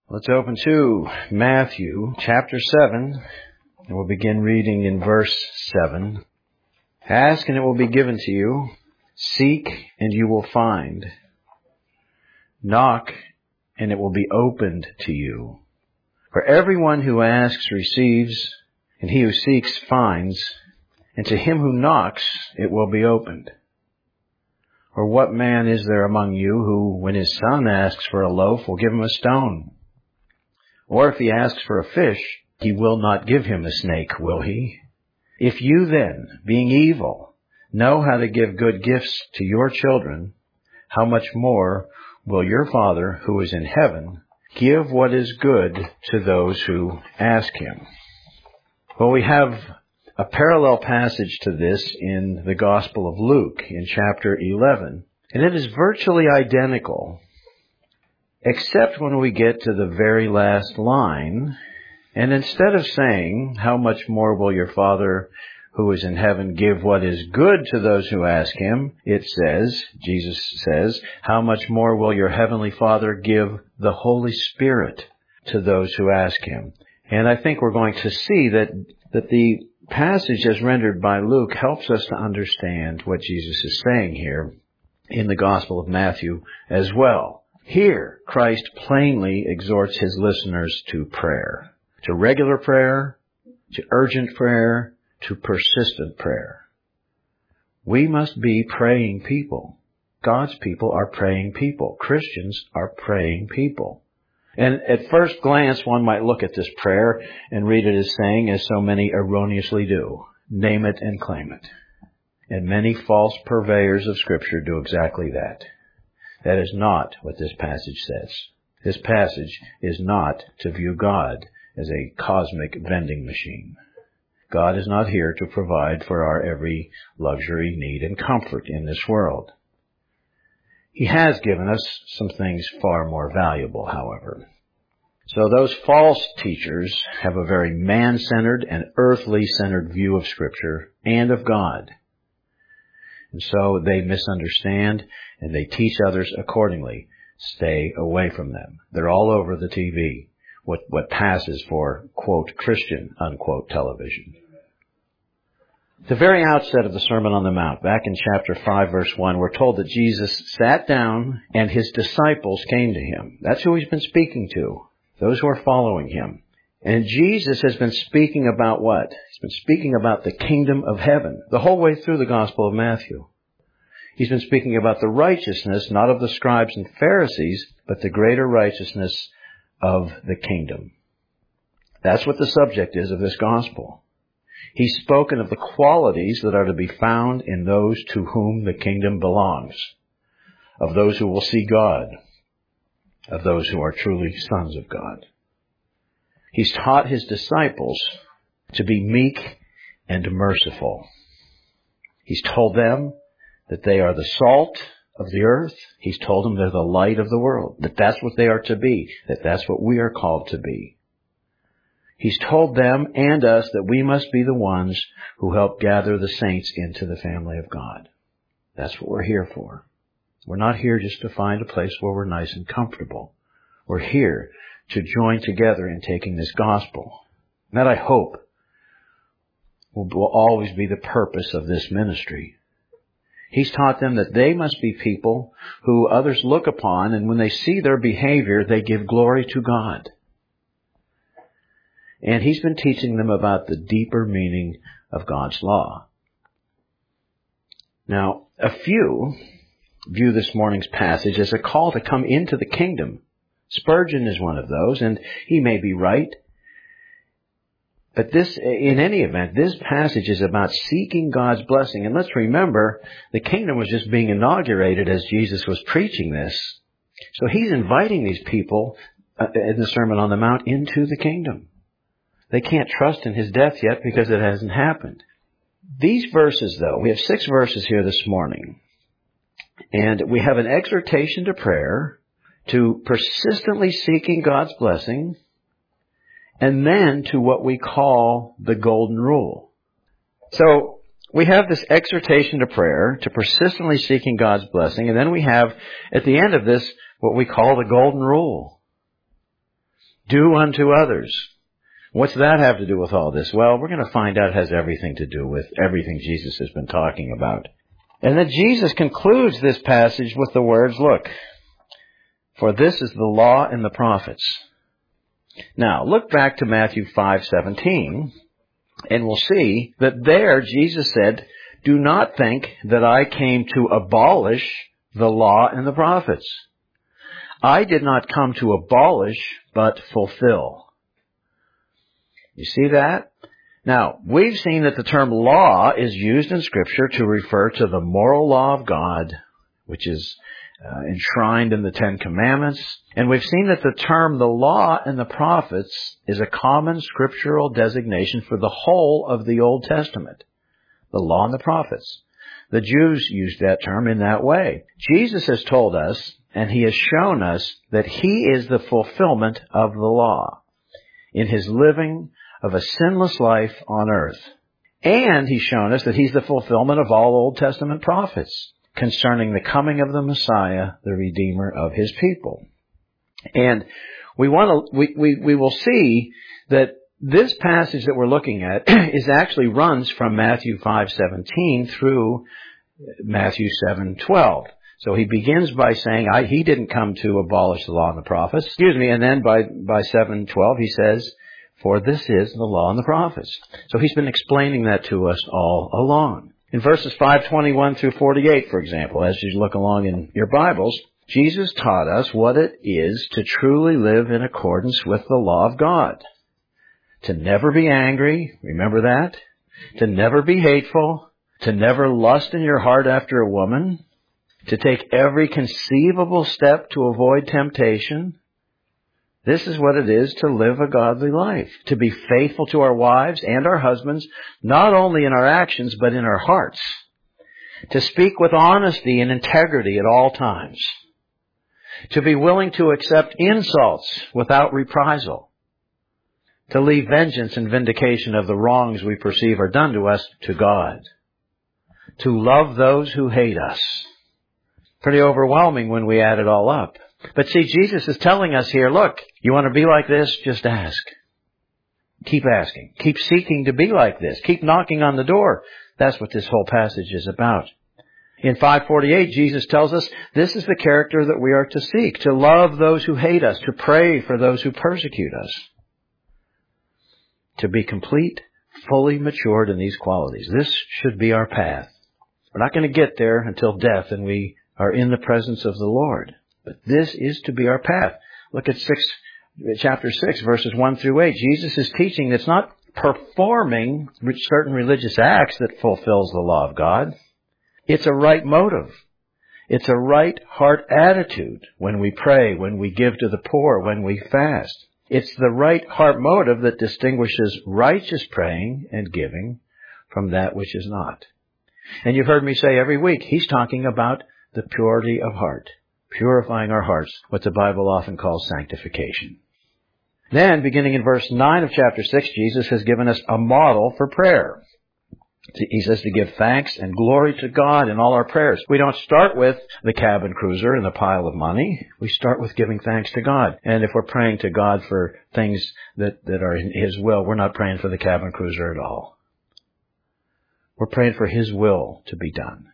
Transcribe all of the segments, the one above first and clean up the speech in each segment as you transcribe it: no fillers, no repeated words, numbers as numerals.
Let's open to Matthew chapter 7, and we'll begin reading in verse 7. Ask and it will be given to you. Seek and you will find. Knock and it will be opened to you. For everyone who asks receives, and he who seeks finds, and to him who knocks it will be opened. Or what man is there among you who, when his son asks for a loaf, will give him a stone? Or if he asks for a fish, he will not give him a snake, will he? If you then, being evil, know how to give good gifts to your children, how much more will your Father who is in heaven give what is good to those who ask him? Well, we have a parallel passage to this in the Gospel of Luke in chapter 11, and it is virtually identical, except when we get to the very last line, and instead of saying, how much more will your Father who is in heaven give what is good to those who ask him, it says, Jesus says, how much more will your heavenly Father give the Holy Spirit to those who ask him? And I think we're going to see that the passage as rendered by Luke helps us to understand what Jesus is saying here in the Gospel of Matthew as well. Here, Christ plainly exhorts his listeners to prayer, to regular prayer, to urgent prayer, to persistent prayer. We must be praying people. God's people are praying people. Christians are praying people. And at first glance, one might look at this prayer and read it as saying, as so many erroneously do, name it and claim it. And many false purveyors of Scripture do exactly that. That is not what this passage says. This passage is not to view God as a cosmic vending machine. God is not here to provide for our every luxury, need, and comfort in this world. He has given us some things far more valuable, however. So those false teachers have a very man-centered and earthly-centered view of Scripture and of God. And so they misunderstand and they teach others accordingly. Stay away from them. They're all over the TV. What passes for, quote, Christian, unquote, television. At the very outset of the Sermon on the Mount, back in chapter 5, verse 1, we're told that Jesus sat down and his disciples came to him. That's who he's been speaking to, those who are following him. And Jesus has been speaking about what? He's been speaking about the kingdom of heaven the whole way through the Gospel of Matthew. He's been speaking about the righteousness, not of the scribes and Pharisees, but the greater righteousness of the kingdom. That's what the subject is of this gospel. He's spoken of the qualities that are to be found in those to whom the kingdom belongs, of those who will see God, of those who are truly sons of God. He's taught his disciples to be meek and merciful. He's told them that they are the salt of the earth. He's told them they're the light of the world, that that's what they are to be, that that's what we are called to be. He's told them and us that we must be the ones who help gather the saints into the family of God. That's what we're here for. We're not here just to find a place where we're nice and comfortable. We're here to join together in taking this gospel. And that, I hope, will always be the purpose of this ministry. He's taught them that they must be people who others look upon, and when they see their behavior, they give glory to God. And he's been teaching them about the deeper meaning of God's law. Now, a few view this morning's passage as a call to come into the kingdom. Spurgeon is one of those, and he may be right. But this, in any event, this passage is about seeking God's blessing. And let's remember, the kingdom was just being inaugurated as Jesus was preaching this. So he's inviting these people in the Sermon on the Mount into the kingdom. They can't trust in his death yet because it hasn't happened. These verses, though, we have 6 verses here this morning. And we have an exhortation to prayer, to persistently seeking God's blessing, and then to what we call the golden rule. So we have this exhortation to prayer, to persistently seeking God's blessing, and then we have, at the end of this, what we call the golden rule. Do unto others. What's that have to do with all this? Well, we're going to find out it has everything to do with everything Jesus has been talking about. And then Jesus concludes this passage with the words, look, for this is the law and the prophets. Now, look back to Matthew 5:17, and we'll see that there Jesus said, do not think that I came to abolish the law and the prophets. I did not come to abolish, but fulfill. You see that? Now, we've seen that the term law is used in Scripture to refer to the moral law of God, which is enshrined in the Ten Commandments. And we've seen that the term the law and the prophets is a common scriptural designation for the whole of the Old Testament. The law and the prophets. The Jews used that term in that way. Jesus has told us, and He has shown us, that He is the fulfillment of the law in His living of a sinless life on earth. And He's shown us that He's the fulfillment of all Old Testament prophets concerning the coming of the Messiah, the Redeemer of His people. And we will see that this passage that we're looking at is actually runs from Matthew 5:17 through Matthew 7:12. So He begins by saying, He didn't come to abolish the law and the prophets. And then by 7:12 He says, for this is the law and the prophets. So He's been explaining that to us all along. In verses 5:21 through 48, for example, as you look along in your Bibles, Jesus taught us what it is to truly live in accordance with the law of God. To never be angry, remember that? To never be hateful, to never lust in your heart after a woman, to take every conceivable step to avoid temptation. This is what it is to live a godly life, to be faithful to our wives and our husbands, not only in our actions, but in our hearts. To speak with honesty and integrity at all times. To be willing to accept insults without reprisal. To leave vengeance and vindication of the wrongs we perceive are done to us to God. To love those who hate us. Pretty overwhelming when we add it all up. But see, Jesus is telling us here, look, you want to be like this? Just ask. Keep asking. Keep seeking to be like this. Keep knocking on the door. That's what this whole passage is about. In 5:48, Jesus tells us this is the character that we are to seek, to love those who hate us, to pray for those who persecute us. To be complete, fully matured in these qualities. This should be our path. We're not going to get there until death and we are in the presence of the Lord. But this is to be our path. Look at chapter 6, verses 1 through 8. Jesus is teaching that it's not performing certain religious acts that fulfills the law of God. It's a right motive. It's a right heart attitude when we pray, when we give to the poor, when we fast. It's the right heart motive that distinguishes righteous praying and giving from that which is not. And you've heard me say every week, He's talking about the purity of heart. Purifying our hearts, what the Bible often calls sanctification. Then, beginning in verse 9 of chapter 6, Jesus has given us a model for prayer. He says to give thanks and glory to God in all our prayers. We don't start with the cabin cruiser and the pile of money. We start with giving thanks to God. And if we're praying to God for things that are in His will, we're not praying for the cabin cruiser at all. We're praying for His will to be done.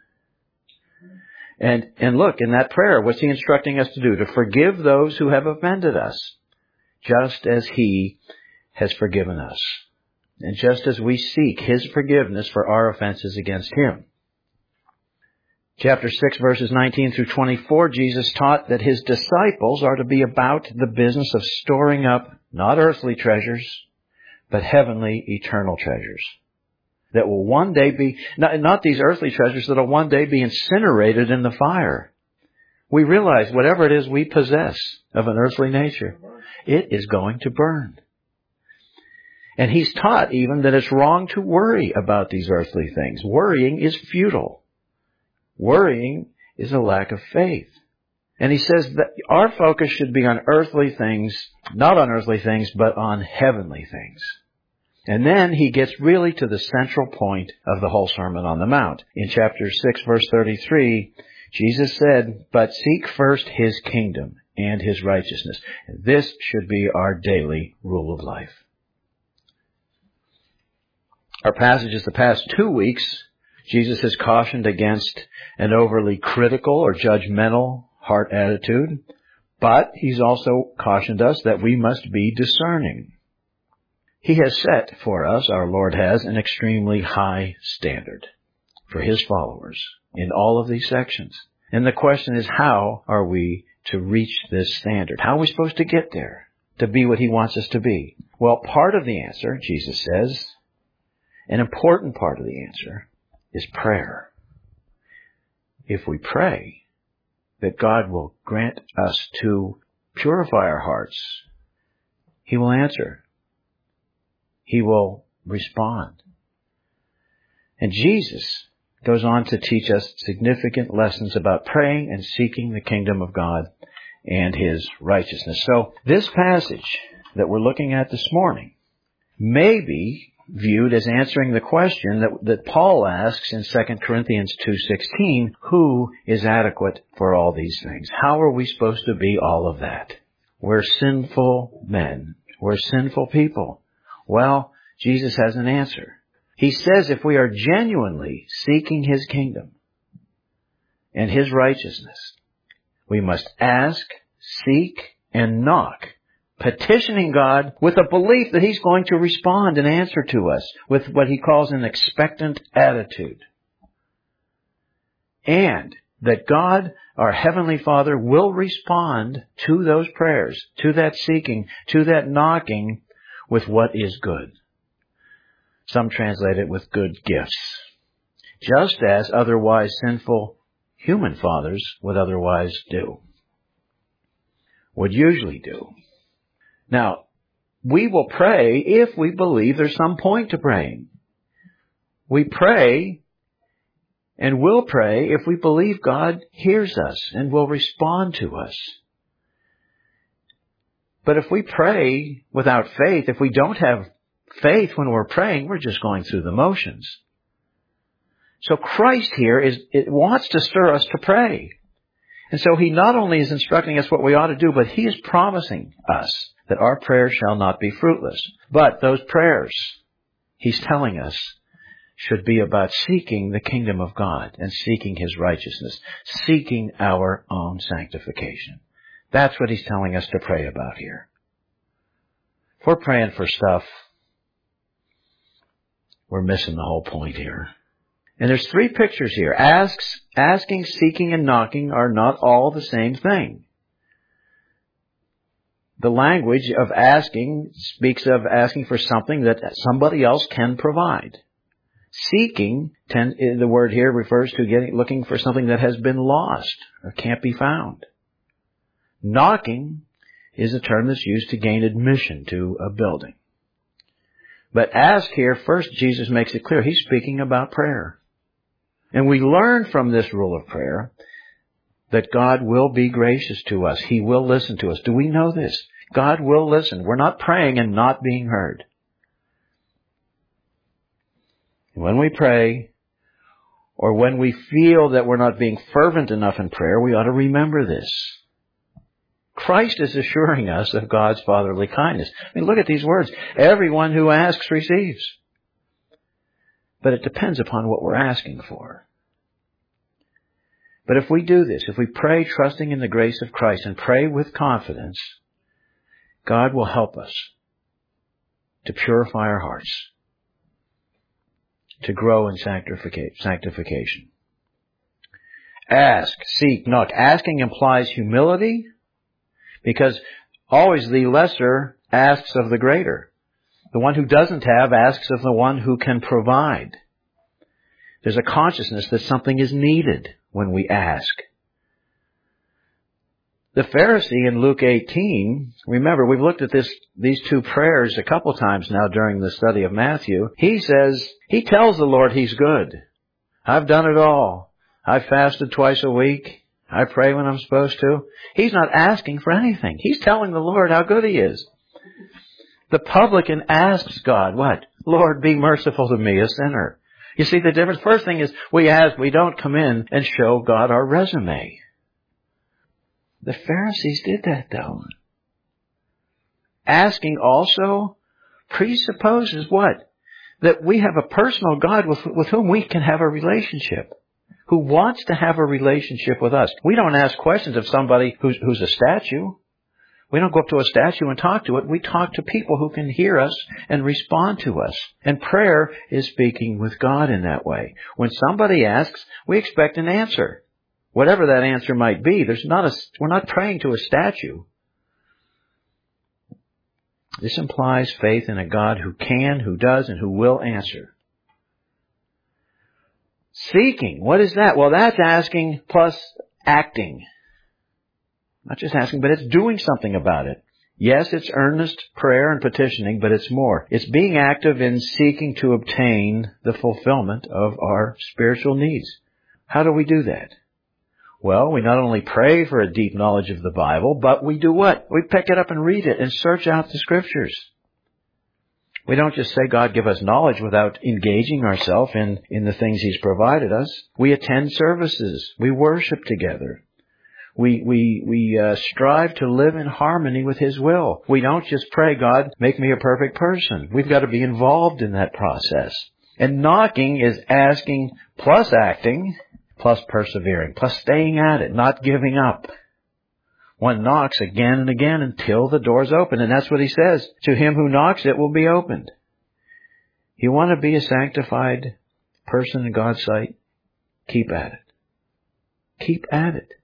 And look, in that prayer, what's He instructing us to do? To forgive those who have offended us, just as He has forgiven us. And just as we seek His forgiveness for our offenses against Him. Chapter 6, verses 19 through 24, Jesus taught that His disciples are to be about the business of storing up not earthly treasures, but heavenly, eternal treasures. That will one day be, not these earthly treasures that will one day be incinerated in the fire. We realize whatever it is we possess of an earthly nature, it is going to burn. And He's taught even that it's wrong to worry about these earthly things. Worrying is futile. Worrying is a lack of faith. And He says that our focus should be on earthly things, not on earthly things, but on heavenly things. And then He gets really to the central point of the whole Sermon on the Mount. In chapter 6, verse 33, Jesus said, but seek first His kingdom and His righteousness. And this should be our daily rule of life. Our passages the past 2 weeks, Jesus has cautioned against an overly critical or judgmental heart attitude, but He's also cautioned us that we must be discerning. He has set for us, our Lord has, an extremely high standard for His followers in all of these sections. And the question is, how are we to reach this standard? How are we supposed to get there, to be what He wants us to be? Well, part of the answer, Jesus says, an important part of the answer, is prayer. If we pray that God will grant us to purify our hearts, He will answer. He will respond. And Jesus goes on to teach us significant lessons about praying and seeking the kingdom of God and His righteousness. So this passage that we're looking at this morning may be viewed as answering the question that Paul asks in 2 Corinthians 2:16, who is adequate for all these things? How are we supposed to be all of that? We're sinful men. We're sinful people. Well, Jesus has an answer. He says if we are genuinely seeking His kingdom and His righteousness, we must ask, seek, and knock, petitioning God with a belief that He's going to respond and answer to us with what He calls an expectant attitude. And that God, our Heavenly Father, will respond to those prayers, to that seeking, to that knocking with what is good. Some translate it with good gifts, just as otherwise sinful human fathers would otherwise do, would usually do. Now, we will pray if we believe there's some point to praying. We pray and will pray if we believe God hears us and will respond to us. But if we pray without faith, if we don't have faith when we're praying, we're just going through the motions. So Christ here wants to stir us to pray. And so He not only is instructing us what we ought to do, but He is promising us that our prayers shall not be fruitless. But those prayers, He's telling us, should be about seeking the kingdom of God and seeking His righteousness, seeking our own sanctification. That's what He's telling us to pray about here. If we're praying for stuff, we're missing the whole point here. And there's 3 pictures here. Asking, seeking, and knocking are not all the same thing. The language of asking speaks of asking for something that somebody else can provide. Seeking, the word here refers to looking for something that has been lost or can't be found. Knocking is a term that's used to gain admission to a building. But ask here, first Jesus makes it clear He's speaking about prayer. And we learn from this rule of prayer that God will be gracious to us. He will listen to us. Do we know this? God will listen. We're not praying and not being heard. When we pray, or when we feel that we're not being fervent enough in prayer, we ought to remember this. Christ is assuring us of God's fatherly kindness. I mean, look at these words. Everyone who asks receives. But it depends upon what we're asking for. But if we do this, if we pray trusting in the grace of Christ and pray with confidence, God will help us to purify our hearts, to grow in sanctification. Ask, seek, knock. Asking implies humility because always the lesser asks of the greater. The one who doesn't have asks of the one who can provide. There's a consciousness that something is needed when we ask. The Pharisee in Luke 18, remember, we've looked at these 2 prayers a couple times now during the study of Matthew. He tells the Lord He's good. I've done it all. I've fasted twice a week. I pray when I'm supposed to. He's not asking for anything. He's telling the Lord how good He is. The publican asks God, what? Lord, be merciful to me, a sinner. You see the difference? First thing is we don't come in and show God our resume. The Pharisees did that though. Asking also presupposes what? That we have a personal God with whom we can have a relationship, who wants to have a relationship with us. We don't ask questions of somebody who's a statue. We don't go up to a statue and talk to it. We talk to people who can hear us and respond to us. And prayer is speaking with God in that way. When somebody asks, we expect an answer. Whatever that answer might be, we're not praying to a statue. This implies faith in a God who can, who does, and who will answer. Seeking, what is that? Well, that's asking plus acting. Not just asking, but it's doing something about it. Yes, it's earnest prayer and petitioning, but it's more. It's being active in seeking to obtain the fulfillment of our spiritual needs. How do we do that? Well, we not only pray for a deep knowledge of the Bible, but we do what? We pick it up and read it and search out the Scriptures. We don't just say, God, give us knowledge without engaging ourselves in the things He's provided us. We attend services. We worship together. We strive to live in harmony with His will. We don't just pray, God, make me a perfect person. We've got to be involved in that process. And knocking is asking plus acting, plus persevering, plus staying at it, not giving up. One knocks again and again until the door's open. And that's what He says. To him who knocks, it will be opened. You want to be a sanctified person in God's sight? Keep at it. Keep at it.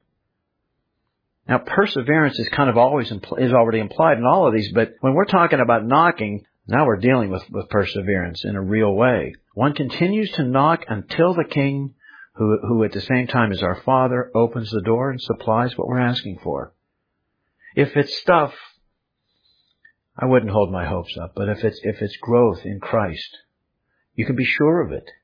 Now, perseverance is kind of is already implied in all of these, but when we're talking about knocking, now we're dealing with perseverance in a real way. One continues to knock until the King, who at the same time is our Father, opens the door and supplies what we're asking for. If it's stuff, I wouldn't hold my hopes up, but if it's growth in Christ, you can be sure of it.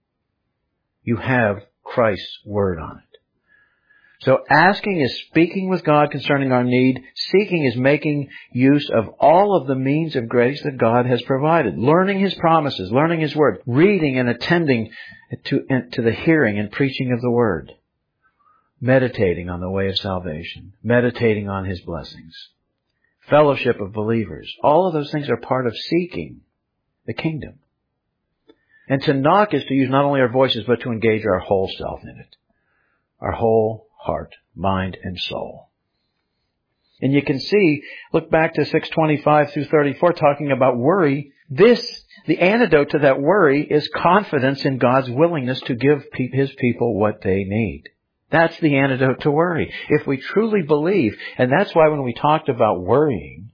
You have Christ's Word on it. So asking is speaking with God concerning our need. Seeking is making use of all of the means of grace that God has provided. Learning His promises, learning His Word, reading and attending to the hearing and preaching of the Word. Meditating on the way of salvation. Meditating on His blessings. Fellowship of believers. All of those things are part of seeking the kingdom. And to knock is to use not only our voices, but to engage our whole self in it. Our whole heart, mind, and soul. And you can see, look back to 6:25 through 34, talking about worry. The antidote to that worry is confidence in God's willingness to give His people what they need. That's the antidote to worry. If we truly believe, and that's why when we talked about worrying,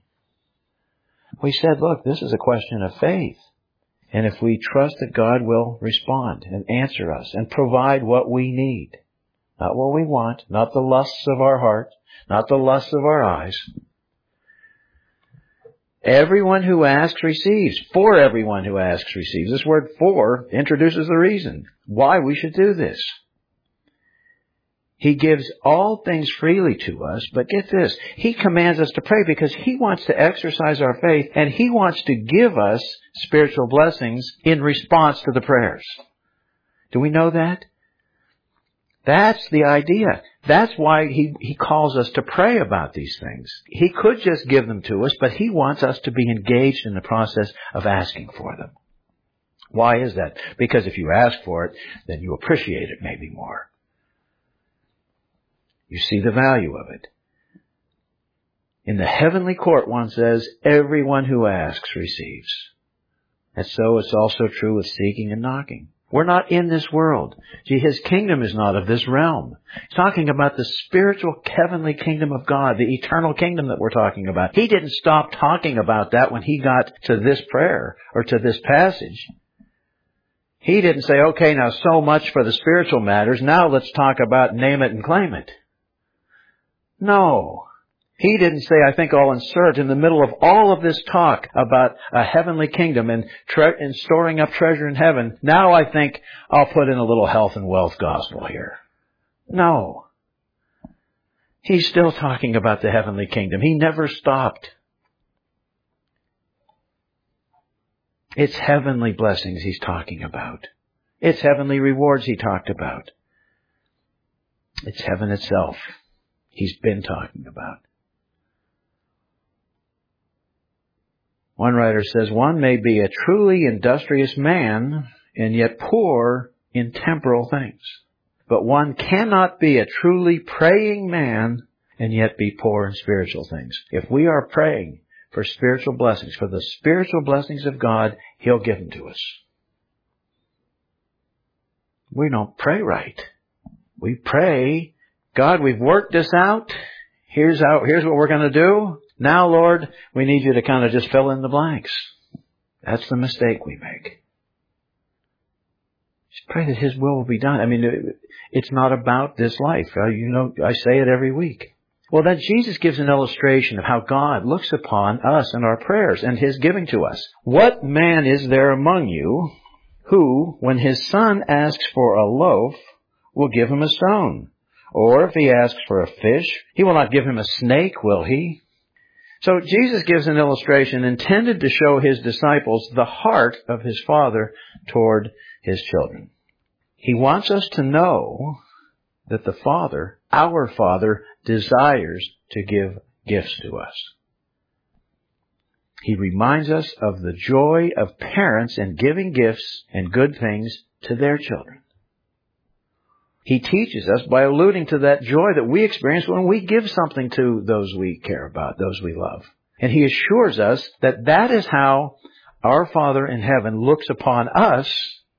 we said, look, this is a question of faith. And if we trust that God will respond and answer us and provide what we need, not what we want, not the lusts of our heart, not the lusts of our eyes. Everyone who asks receives. For everyone who asks receives. This word for introduces the reason why we should do this. He gives all things freely to us, but get this, He commands us to pray because He wants to exercise our faith and He wants to give us spiritual blessings in response to the prayers. Do we know that? That's the idea. That's why he calls us to pray about these things. He could just give them to us, but He wants us to be engaged in the process of asking for them. Why is that? Because if you ask for it, then you appreciate it maybe more. You see the value of it. In the heavenly court, one says, everyone who asks receives. And so it's also true with seeking and knocking. We're not in this world. His kingdom is not of this realm. He's talking about the spiritual heavenly kingdom of God, the eternal kingdom that we're talking about. He didn't stop talking about that when He got to this prayer or to this passage. He didn't say, okay, now so much for the spiritual matters. Now let's talk about name it and claim it. No. He didn't say, I think I'll insert in the middle of all of this talk about a heavenly kingdom and storing up treasure in heaven, now I think I'll put in a little health and wealth gospel here. No. He's still talking about the heavenly kingdom. He never stopped. It's heavenly blessings He's talking about. It's heavenly rewards He talked about. It's heaven itself. He's been talking about. One writer says, one may be a truly industrious man and yet poor in temporal things. But one cannot be a truly praying man and yet be poor in spiritual things. If we are praying for spiritual blessings, for the spiritual blessings of God, He'll give them to us. We don't pray right. We pray, God, we've worked this out. Here's what we're going to do. Now, Lord, we need you to kind of just fill in the blanks. That's the mistake we make. Just pray that His will be done. I mean, it's not about this life. I say it every week. Well, then Jesus gives an illustration of how God looks upon us and our prayers and His giving to us. What man is there among you who, when his son asks for a loaf, will give him a stone? Or if he asks for a fish, he will not give him a snake, will he? So Jesus gives an illustration intended to show His disciples the heart of His Father toward His children. He wants us to know that the Father, our Father, desires to give gifts to us. He reminds us of the joy of parents in giving gifts and good things to their children. He teaches us by alluding to that joy that we experience when we give something to those we care about, those we love. And He assures us that that is how our Father in heaven looks upon us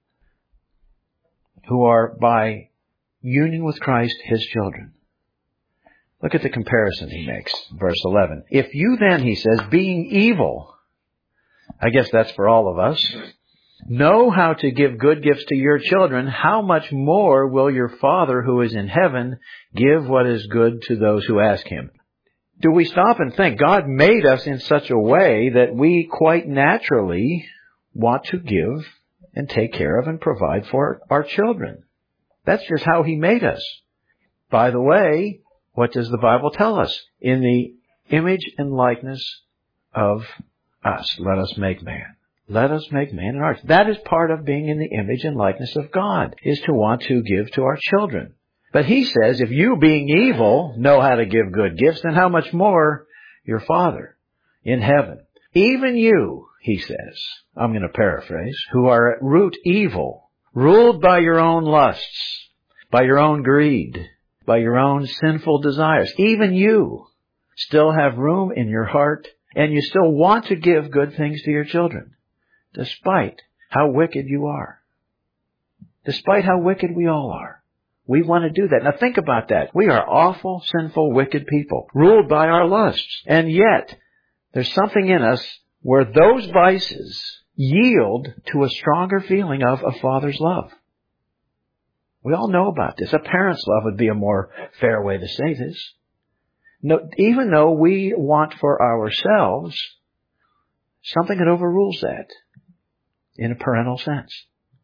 who are by union with Christ His children. Look at the comparison He makes, verse 11. If you then, He says, being evil, I guess that's for all of us, know how to give good gifts to your children, how much more will your Father who is in heaven give what is good to those who ask Him? Do we stop and think God made us in such a way that we quite naturally want to give and take care of and provide for our children? That's just how He made us. By the way, what does the Bible tell us? In the image and likeness of us, let us make man. Let us make man in our... That is part of being in the image and likeness of God, is to want to give to our children. But He says, if you, being evil, know how to give good gifts, then how much more your Father in heaven? Even you, He says, I'm going to paraphrase, who are at root evil, ruled by your own lusts, by your own greed, by your own sinful desires. Even you still have room in your heart, and you still want to give good things to your children, despite how wicked you are. Despite how wicked we all are. We want to do that. Now think about that. We are awful, sinful, wicked people, ruled by our lusts. And yet, there's something in us where those vices yield to a stronger feeling of a Father's love. We all know about this. A parent's love would be a more fair way to say this. No, even though we want for ourselves something that overrules that in a parental sense.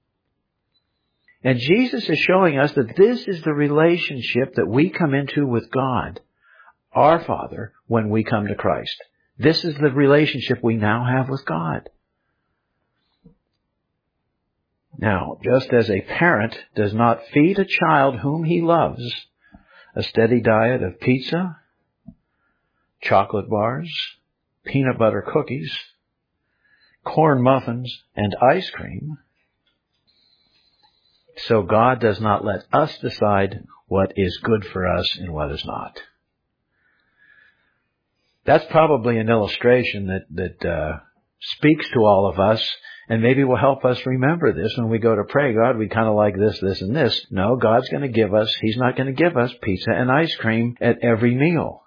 And Jesus is showing us that this is the relationship that we come into with God, our Father, when we come to Christ. This is the relationship we now have with God. Now, just as a parent does not feed a child whom he loves a steady diet of pizza, chocolate bars, peanut butter cookies, corn muffins, and ice cream, so God does not let us decide what is good for us and what is not. That's probably an illustration that speaks to all of us, and maybe will help us remember this when we go to pray. God, we kind of like this, this, and this. No, God's going to give us, He's not going to give us pizza and ice cream at every meal.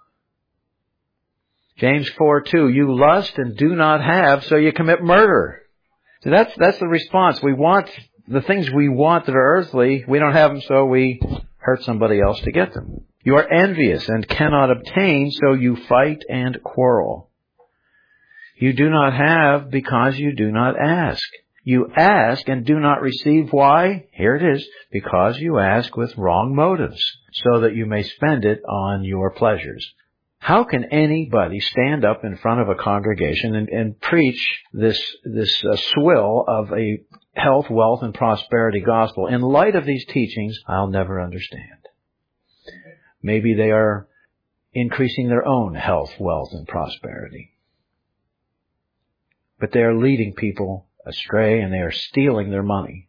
James 4:2, you lust and do not have, so you commit murder. So that's the response. We want the things we want that are earthly. We don't have them, so we hurt somebody else to get them. You are envious and cannot obtain, so you fight and quarrel. You do not have because you do not ask. You ask and do not receive. Why? Here it is. Because you ask with wrong motives, so that you may spend it on your pleasures. How can anybody stand up in front of a congregation and preach this swill of a health, wealth, and prosperity gospel in light of these teachings? I'll never understand. Maybe they are increasing their own health, wealth, and prosperity. But they are leading people astray, and they are stealing their money.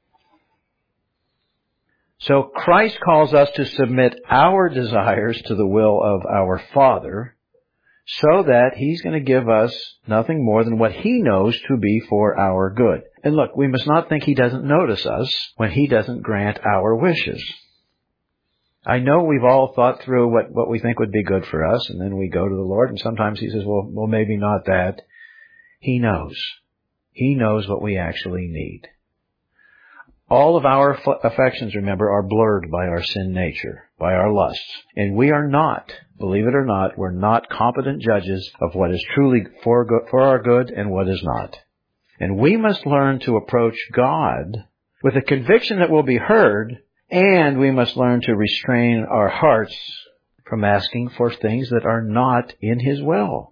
So Christ calls us to submit our desires to the will of our Father, so that He's going to give us nothing more than what He knows to be for our good. And look, we must not think He doesn't notice us when He doesn't grant our wishes. I know we've all thought through what we think would be good for us, and then we go to the Lord, and sometimes He says, well, maybe not that. He knows. He knows what we actually need. All of our affections, remember, are blurred by our sin nature, by our lusts. And we are not, believe it or not, we're not competent judges of what is truly for our good and what is not. And we must learn to approach God with a conviction that will be heard, and we must learn to restrain our hearts from asking for things that are not in His will.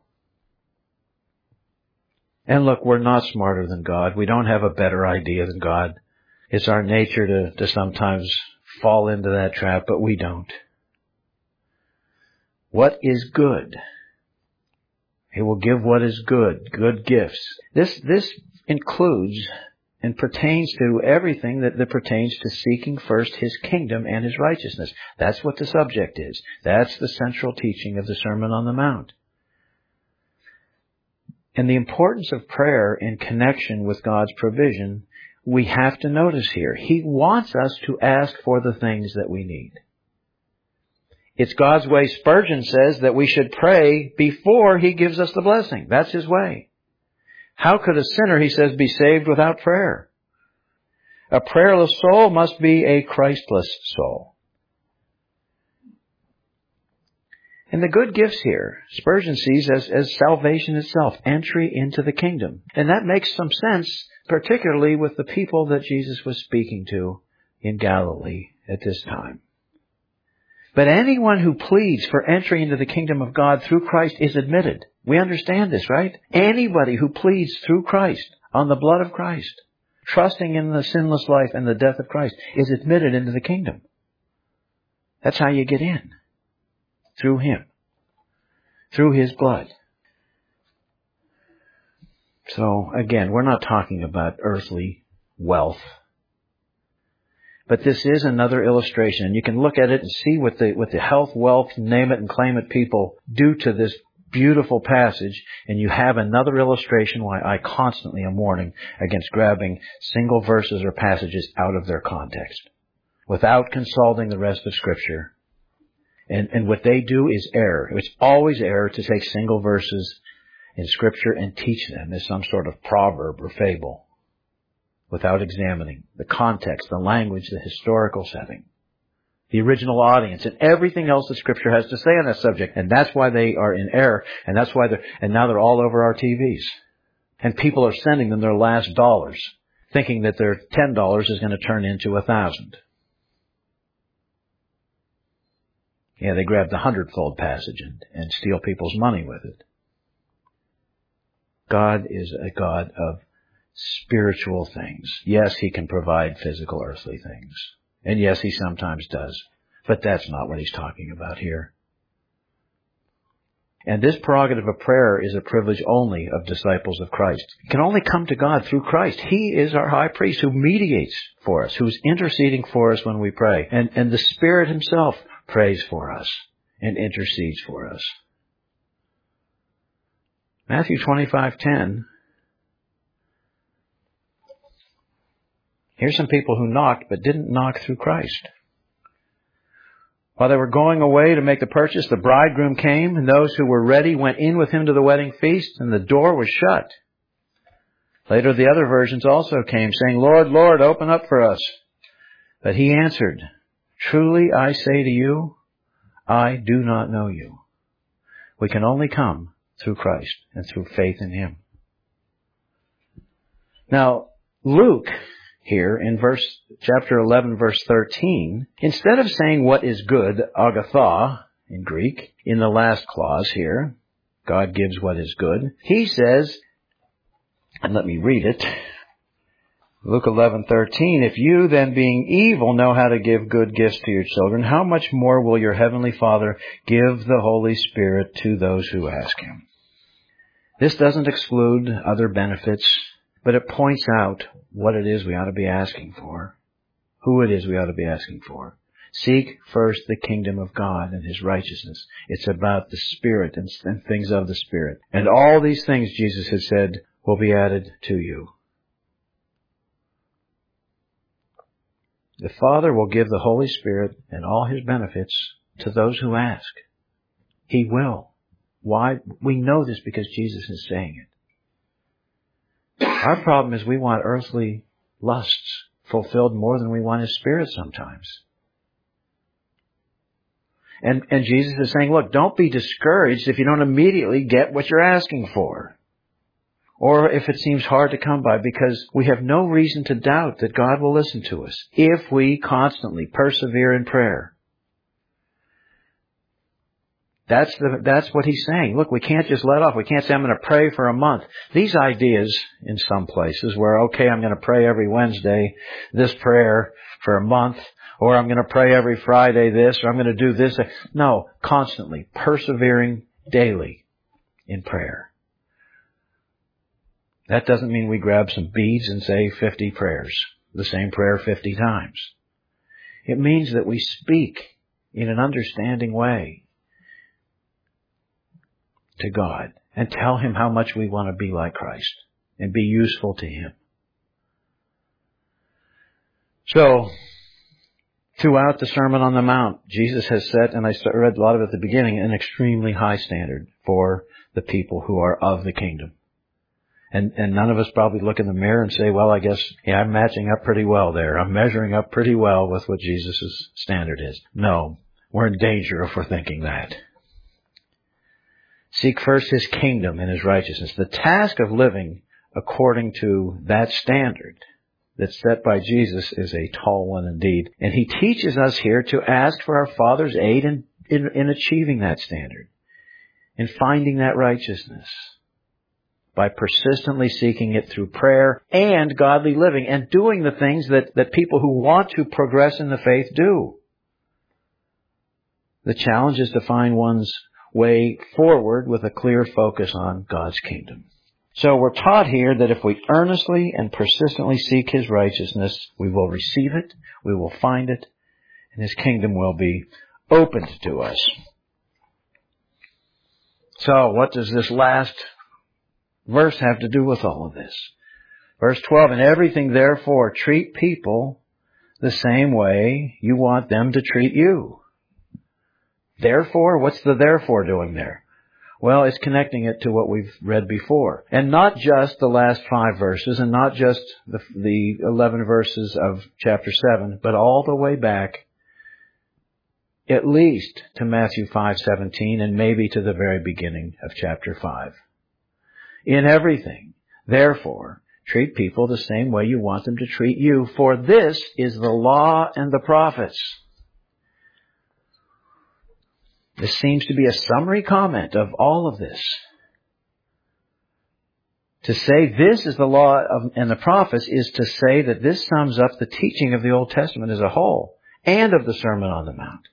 And look, we're not smarter than God. We don't have a better idea than God. It's our nature to sometimes fall into that trap, but we don't. What is good? He will give what is good gifts. This includes and pertains to everything that pertains to seeking first His kingdom and His righteousness. That's what the subject is. That's the central teaching of the Sermon on the Mount. And the importance of prayer in connection with God's provision, we have to notice here. He wants us to ask for the things that we need. It's God's way, Spurgeon says, that we should pray before He gives us the blessing. That's His way. How could a sinner, he says, be saved without prayer? A prayerless soul must be a Christless soul. And the good gifts here, Spurgeon sees as salvation itself, entry into the kingdom. And that makes some sense, particularly with the people that Jesus was speaking to in Galilee at this time. But anyone who pleads for entry into the kingdom of God through Christ is admitted. We understand this, right? Anybody who pleads through Christ, on the blood of Christ, trusting in the sinless life and the death of Christ, is admitted into the kingdom. That's how you get in. Through Him. Through His blood. So, again, we're not talking about earthly wealth. But this is another illustration. And you can look at it and see what the health, wealth, name it and claim it people do to this beautiful passage. And you have another illustration why I constantly am warning against grabbing single verses or passages out of their context without consulting the rest of Scripture. And what they do is error. It's always error to take single verses in Scripture and teach them as some sort of proverb or fable without examining the context, the language, the historical setting, the original audience, and everything else that Scripture has to say on that subject. And that's why they are in error, and that's why now they're all over our TVs. And people are sending them their last dollars, thinking that their $10 is going to turn into 1,000. Yeah, they grab the 100-fold passage and steal people's money with it. God is a God of spiritual things. Yes, He can provide physical, earthly things. And yes, He sometimes does. But that's not what He's talking about here. And this prerogative of prayer is a privilege only of disciples of Christ. It can only come to God through Christ. He is our high priest who mediates for us, who's interceding for us when we pray. And the Spirit Himself prays for us and intercedes for us. Matthew 25:10. Here's some people who knocked but didn't knock through Christ. While they were going away to make the purchase, the bridegroom came, and those who were ready went in with Him to the wedding feast, and the door was shut. Later the other virgins also came, saying, Lord, Lord, open up for us. But He answered, Truly I say to you, I do not know you. We can only come through Christ and through faith in Him. Now, Luke, here in chapter 11, verse 13, instead of saying what is good, agatha in Greek, in the last clause here, God gives what is good, he says, and let me read it, Luke 11:13, if you then being evil know how to give good gifts to your children, how much more will your heavenly Father give the Holy Spirit to those who ask Him? This doesn't exclude other benefits, but it points out what it is we ought to be asking for, who it is we ought to be asking for. Seek first the kingdom of God and His righteousness. It's about the Spirit and things of the Spirit. And all these things, Jesus has said, will be added to you. The Father will give the Holy Spirit and all His benefits to those who ask. He will. Why? We know this because Jesus is saying it. Our problem is we want earthly lusts fulfilled more than we want His Spirit sometimes. And Jesus is saying, look, don't be discouraged if you don't immediately get what you're asking for. Or if it seems hard to come by, because we have no reason to doubt that God will listen to us if we constantly persevere in prayer. That's what He's saying. Look, we can't just let off. We can't say, I'm going to pray for a month. These ideas in some places where, okay, I'm going to pray every Wednesday this prayer for a month, or I'm going to pray every Friday this, or I'm going to do this. No, constantly, persevering daily in prayer. That doesn't mean we grab some beads and say 50 prayers, the same prayer 50 times. It means that we speak in an understanding way to God and tell Him how much we want to be like Christ and be useful to Him. So, throughout the Sermon on the Mount, Jesus has set, and I read a lot of it at the beginning, an extremely high standard for the people who are of the kingdom. And none of us probably look in the mirror and say, well, I guess, I'm matching up pretty well there. I'm measuring up pretty well with what Jesus' standard is. No, we're in danger if we're thinking that. Seek first His kingdom and His righteousness. The task of living according to that standard that's set by Jesus is a tall one indeed. And He teaches us here to ask for our Father's aid in achieving that standard, in finding that righteousness, by persistently seeking it through prayer and godly living and doing the things that people who want to progress in the faith do. The challenge is to find one's way forward with a clear focus on God's kingdom. So we're taught here that if we earnestly and persistently seek His righteousness, we will receive it, we will find it, and His kingdom will be opened to us. So what does this last verse have to do with all of this? Verse 12, in everything therefore treat people the same way you want them to treat you. Therefore, what's the therefore doing there? Well, it's connecting it to what we've read before. And not just the last 5 verses, and not just the 11 verses of chapter 7, but all the way back at least to Matthew 5:17 and maybe to the very beginning of chapter 5. In everything, therefore, treat people the same way you want them to treat you, for this is the law and the prophets. This seems to be a summary comment of all of this. To say this is the law and the prophets is to say that this sums up the teaching of the Old Testament as a whole and of the Sermon on the Mount.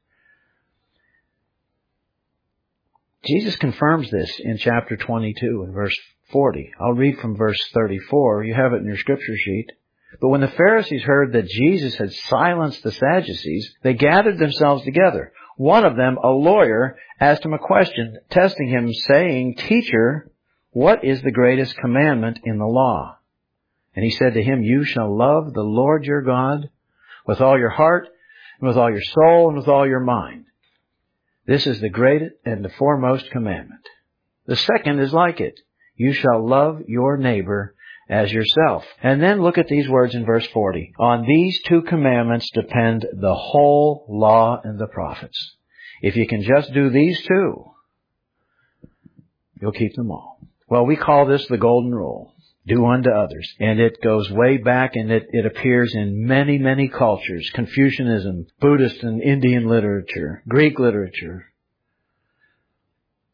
Jesus confirms this in chapter 22 and verse 40. I'll read from verse 34. You have it in your scripture sheet. But when the Pharisees heard that Jesus had silenced the Sadducees, they gathered themselves together. One of them, a lawyer, asked him a question, testing him, saying, Teacher, what is the greatest commandment in the law? And he said to him, You shall love the Lord your God with all your heart, and with all your soul, and with all your mind. This is the great and the foremost commandment. The second is like it. You shall love your neighbor as yourself. And then look at these words in verse 40. On these 2 commandments depend the whole law and the prophets. If you can just do these 2, you'll keep them all. Well, we call this the golden rule. Do unto others. And it goes way back, and it appears in many, many cultures. Confucianism, Buddhist and Indian literature, Greek literature.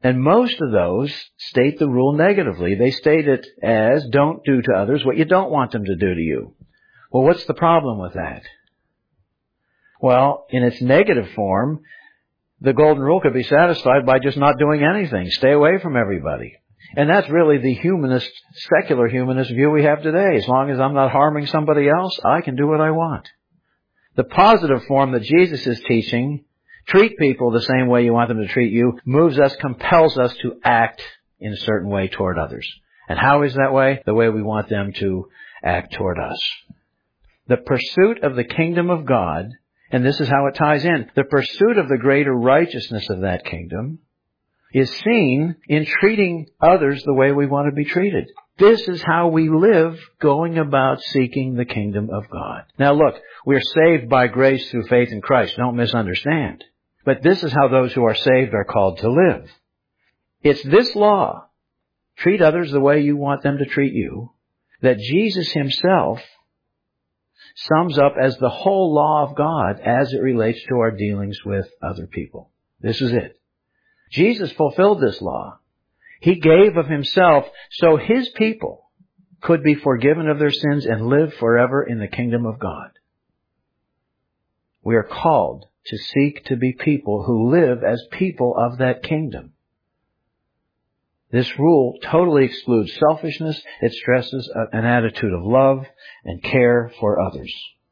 And most of those state the rule negatively. They state it as, don't do to others what you don't want them to do to you. Well, what's the problem with that? Well, in its negative form, the golden rule could be satisfied by just not doing anything. Stay away from everybody. And that's really the humanist, secular humanist view we have today. As long as I'm not harming somebody else, I can do what I want. The positive form that Jesus is teaching, treat people the same way you want them to treat you, moves us, compels us to act in a certain way toward others. And how is that way? The way we want them to act toward us. The pursuit of the kingdom of God, and this is how it ties in, the pursuit of the greater righteousness of that kingdom is seen in treating others the way we want to be treated. This is how we live, going about seeking the kingdom of God. Now look, we are saved by grace through faith in Christ. Don't misunderstand. But this is how those who are saved are called to live. It's this law, treat others the way you want them to treat you, that Jesus himself sums up as the whole law of God as it relates to our dealings with other people. This is it. Jesus fulfilled this law. He gave of himself so his people could be forgiven of their sins and live forever in the kingdom of God. We are called to seek to be people who live as people of that kingdom. This rule totally excludes selfishness. It stresses an attitude of love and care for others.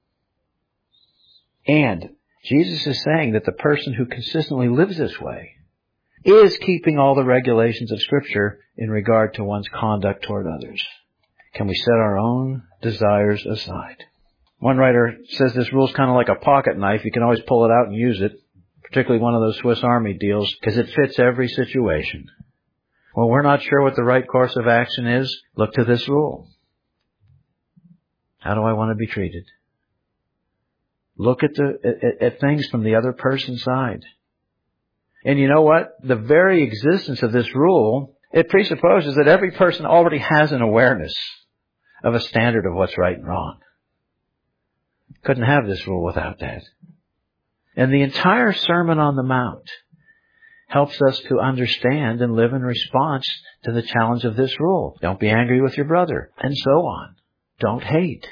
And Jesus is saying that the person who consistently lives this way is keeping all the regulations of Scripture in regard to one's conduct toward others. Can we set our own desires aside? One writer says this rule is kind of like a pocket knife. You can always pull it out and use it, particularly one of those Swiss Army deals, because it fits every situation. Well, we're not sure what the right course of action is. Look to this rule. How do I want to be treated? Look at things from the other person's side. And you know what? The very existence of this rule, it presupposes that every person already has an awareness of a standard of what's right and wrong. Couldn't have this rule without that. And the entire Sermon on the Mount helps us to understand and live in response to the challenge of this rule. Don't be angry with your brother, and so on. Don't hate.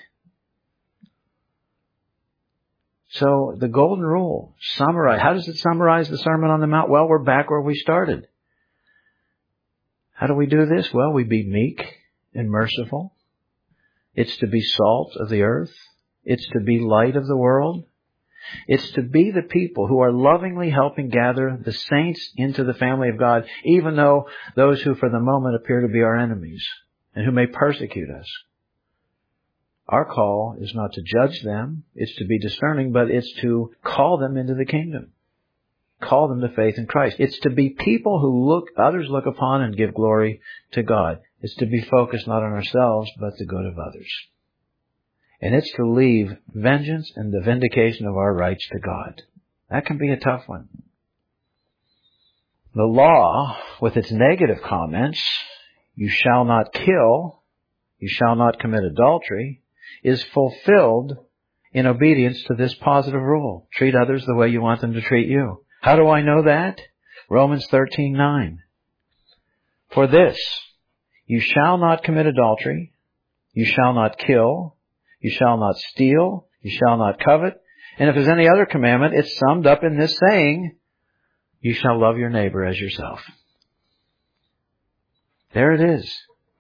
So the golden rule, summarize. How does it summarize the Sermon on the Mount? Well, we're back where we started. How do we do this? Well, we be meek and merciful. It's to be salt of the earth. It's to be light of the world. It's to be the people who are lovingly helping gather the saints into the family of God, even though those who for the moment appear to be our enemies and who may persecute us. Our call is not to judge them. It's to be discerning, but it's to call them into the kingdom. Call them to faith in Christ. It's to be people who others look upon and give glory to God. It's to be focused not on ourselves, but the good of others. And it's to leave vengeance and the vindication of our rights to God. That can be a tough one. The law, with its negative comments, you shall not kill, you shall not commit adultery, is fulfilled in obedience to this positive rule. Treat others the way you want them to treat you. How do I know that? Romans 13:9. For this, you shall not commit adultery, you shall not kill, you shall not steal, you shall not covet. And if there's any other commandment, it's summed up in this saying, you shall love your neighbor as yourself. There it is.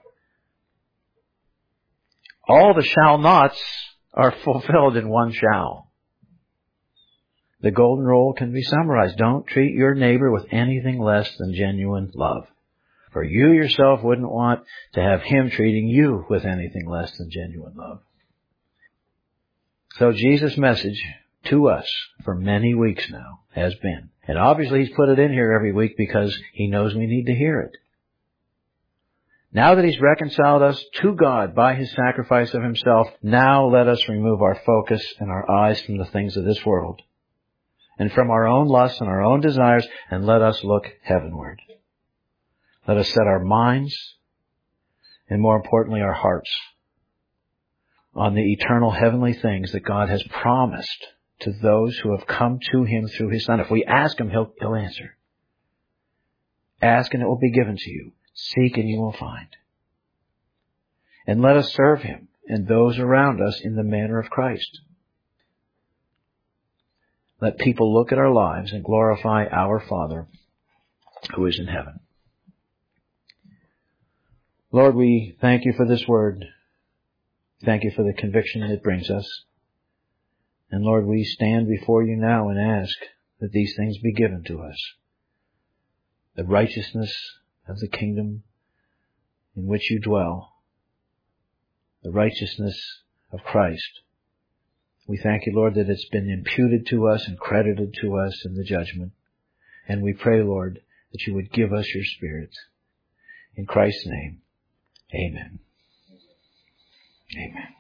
All the shall nots are fulfilled in one shall. The golden rule can be summarized. Don't treat your neighbor with anything less than genuine love. For you yourself wouldn't want to have him treating you with anything less than genuine love. So Jesus' message to us for many weeks now has been, and obviously he's put it in here every week because he knows we need to hear it. Now that he's reconciled us to God by his sacrifice of himself, now let us remove our focus and our eyes from the things of this world and from our own lusts and our own desires, and let us look heavenward. Let us set our minds, and more importantly our hearts, on the eternal heavenly things that God has promised to those who have come to him through his Son. If we ask him, he'll answer. Ask and it will be given to you. Seek and you will find. And let us serve Him and those around us in the manner of Christ. Let people look at our lives and glorify our Father who is in heaven. Lord, we thank you for this word. Thank you for the conviction it brings us. And Lord, we stand before you now and ask that these things be given to us. The righteousness of the kingdom in which you dwell. The righteousness of Christ. We thank you, Lord, that it's been imputed to us and credited to us in the judgment. And we pray, Lord, that you would give us your Spirit. In Christ's name, amen. Amen.